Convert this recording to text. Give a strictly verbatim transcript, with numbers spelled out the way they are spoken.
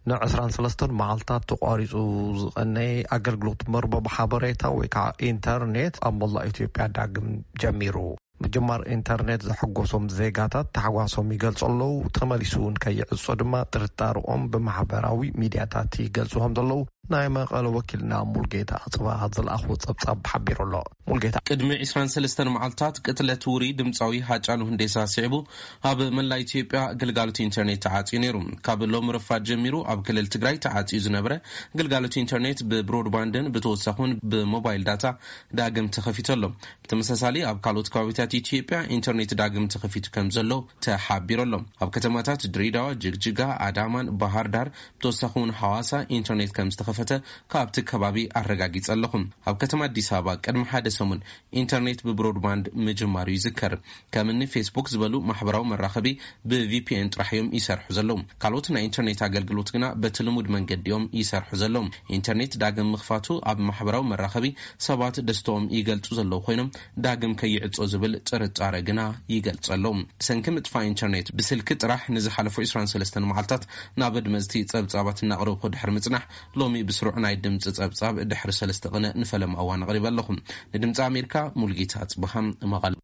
ንعشرين وثلاثة መዓልታት ተቋሪጹ ዝቐነየ ኣገልግሎት መርበብ ሓበሬታ ወይ ከዓ ኢንተርኔት ኣብ መላእ ኢትዮጵያ ዳግም ጀሚሩ ምጅማር ኢንተርኔት ዝሕጎሶም ዜጋታት ተሓጓሶም ይገልጹ ኣለዉ ተመሊሱ ከይዕጾ ድማ ጥርጣርኦም ብማሕበራዊ ሚድያታት ይገልጹዎም ዘለዉ ናይ መቐለ ወኪልና ሙልጌታ ኣጽባህ ዝለኣኹ ጸብጻብ ሓቢሩ ኣሎ ሙልጌታ ቅድሚ عشرين وثلاثة መዓልታት ቅትለት ውሪ ድምጻዊ ሃጫሉ ህንዴሳ ሲዕቡ ኣብ መላእ ኢትዮጵያ ግልጋሎት ኢንተርኔት ተዓጽዩ ነይሩ ካብ ሎም ረፋድ ጀሚሩ ኣብ ክልል ትግራይ ተዓጽዩ ዝነበረ ግልጋሎት ኢንተርኔት ብብሮድባንድን ብተወሳኹን ብሞባይል ዳታ ዳግም ተኸፊቱ ኣሎ ብተመሳሳሊ ኣብ ካልኦት ከባቢታት ኢትዮጵያ ኢንተርኔት ዳግም ተኸፊቱ ከም ዘሎ ተሓቢሩ ኣሎ ኣብ ከተማታት ድሬዳዋ ጅግጅጋ ኣዳማን ባህርዳር ብተወሳኹን ሐዋሳ ኢንተርኔት ከም ዝተኸፈተ ካብቲ ከባቢ ኣረጋጊጽ ኣለኹም ኣብ ከተማ አዲስ አበባ ቅድሚ ሓደ ሰሙን ኢንተርኔት ብብሮድባንድ ምጅማሩ ይዝከር ከምኒ ፌስቡክ ዝበሉ ማሕበራዊ መራኸቢ ብቪፒኤን ጥራሕዮም ይሰርሑ ዘለዉ ካልኦት ናይ ኢንተርኔት ኣገልግሎት ግና በትልሙድ መንገዲዮም ይሰርሑ ዘለዉ ኢንተርኔት ዳግም ምኽፋቱ ኣብ ማሕበራዊ መራኸቢ ሰባት ደስተኦም ይገልጹ ዘለዉ ኮይኖም ዳግም ከይዕጾ ዝብል ጥርጣረ ግና ይገልጹ ኣለዉ ሰንኪ ምጥፋእ ኢንተርኔት ብስልኪ ጥራሕ ንዝሓለፉ عشرين وثلاثة መዓልታት ናብ ድመዝቲ ጸብጻባት እናቕረብኩ ድሕሪ ምጽናሕ ሎሚ بسرعة نايد دمت تصاب دحر سلسة قناة نفلم أوان غريب اللهم ندمت أمريكا ملقيتها تصبحهم مغل